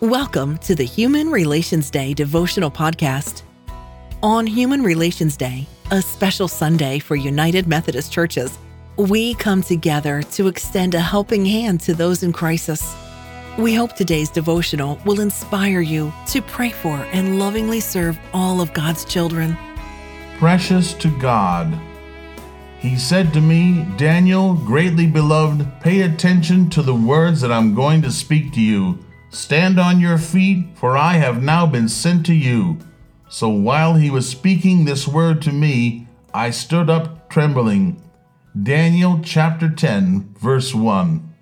Welcome to the Human Relations Day devotional podcast. On Human Relations Day, a special Sunday for United Methodist Churches, we come together to extend a helping hand to those in crisis. We hope today's devotional will inspire you to pray for and lovingly serve all of God's children. Precious to God. He said to me, Daniel, greatly beloved, pay attention to the words that I'm going to speak to you. Stand on your feet, for I have now been sent to you. So while he was speaking this word to me, I stood up trembling. Daniel chapter 10, verse 1.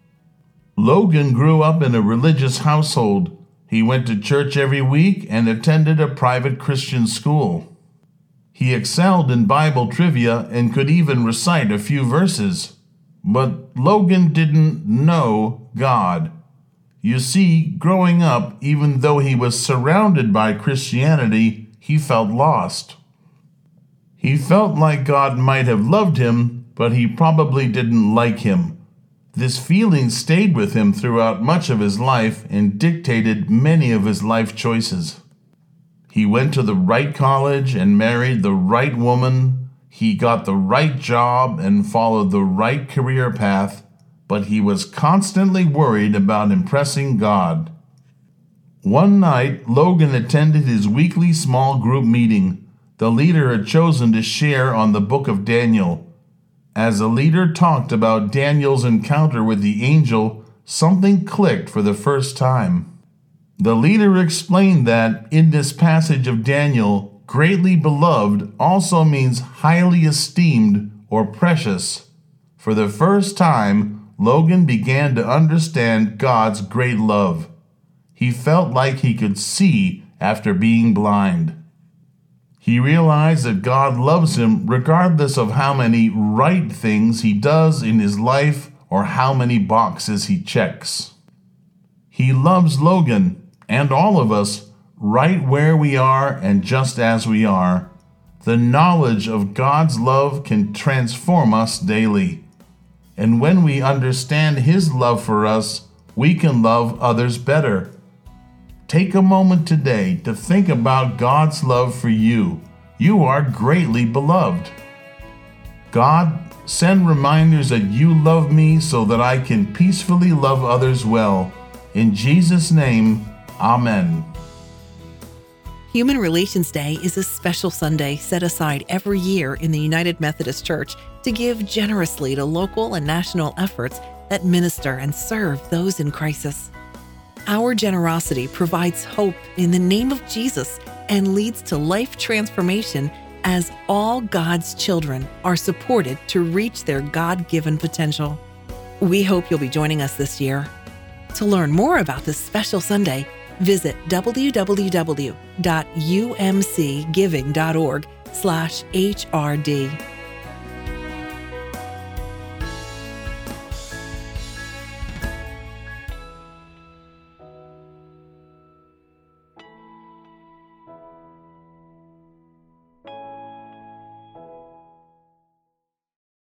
Logan grew up in a religious household. He went to church every week and attended a private Christian school. He excelled in Bible trivia and could even recite a few verses. But Logan didn't know God. You see, growing up, even though he was surrounded by Christianity, he felt lost. He felt like God might have loved him, but he probably didn't like him. This feeling stayed with him throughout much of his life and dictated many of his life choices. He went to the right college and married the right woman. He got the right job and followed the right career path, but he was constantly worried about impressing God. One night, Logan attended his weekly small group meeting. The leader had chosen to share on the book of Daniel. As the leader talked about Daniel's encounter with the angel, something clicked for the first time. The leader explained that in this passage of Daniel, greatly beloved also means highly esteemed or precious. For the first time, Logan began to understand God's great love. He felt like he could see after being blind. He realized that God loves him regardless of how many right things he does in his life or how many boxes he checks. He loves Logan and all of us right where we are and just as we are. The knowledge of God's love can transform us daily. And when we understand His love for us, we can love others better. Take a moment today to think about God's love for you. You are greatly beloved. God, send reminders that you love me so that I can peacefully love others well. In Jesus' name, Amen. Human Relations Day is a special Sunday set aside every year in the United Methodist Church to give generously to local and national efforts that minister and serve those in crisis. Our generosity provides hope in the name of Jesus and leads to life transformation as all God's children are supported to reach their God-given potential. We hope you'll be joining us this year. To learn more about this special Sunday, visit www.umcgiving.org/HRD.